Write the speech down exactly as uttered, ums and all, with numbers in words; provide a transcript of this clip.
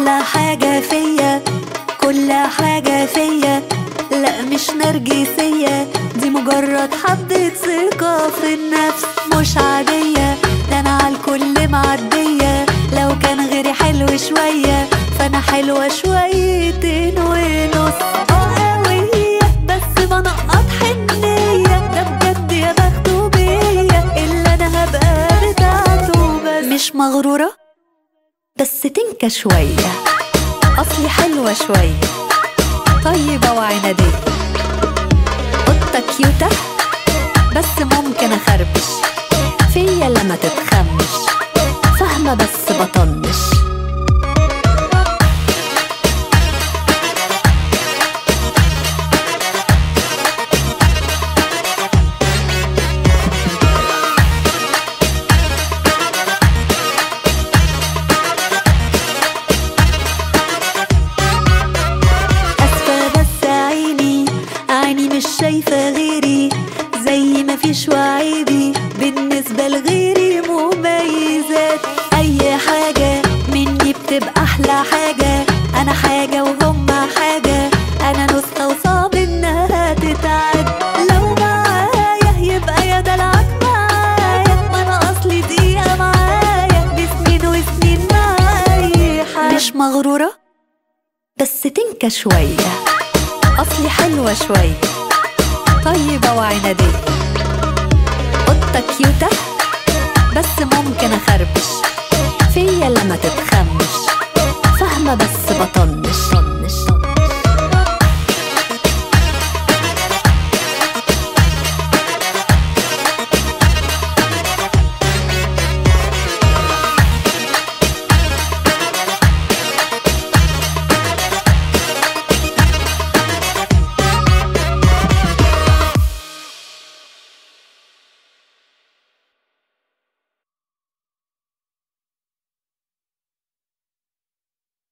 احلى حاجة فيا، كل حاجة فيا لا مش نرجسية، دي مجرد حبة ثقة في النفس مش عادية، ده انا عالكل معدية، لو كان غيري حلو شوية فانا حلوة شويتين ونص. اه قوية بس بنقط حنية، ده بجد يا بخته بيا اللي انا هبقى بتاعته، بس مش مغرورة بس تنكة شوية، اصلي حلوة شوية طيبة وعنادية، قطة كيوتة بس ممكن اخربش فيا لما تتخمش، فاهمة بس بطنش. مش شايفة غيري زي ما فيش وعيبي بالنسبة لغيري مميزات، أي حاجة مني بتبقى أحلى حاجة، أنا حاجة وهم حاجة، أنا نسخة وصعب إنها تتعد، لو معايا يبقى يا دلعك معايا، ما أنا أصلي دقيقة معايا بسنين وسنين معايا، مش مغرورة بس تنكة شوية، أصلي حلوة شوية طيبة وعنادية، قطة كيوتة بس ممكن اخربش فيا لما تتخمش، فاهمة بس بطنش.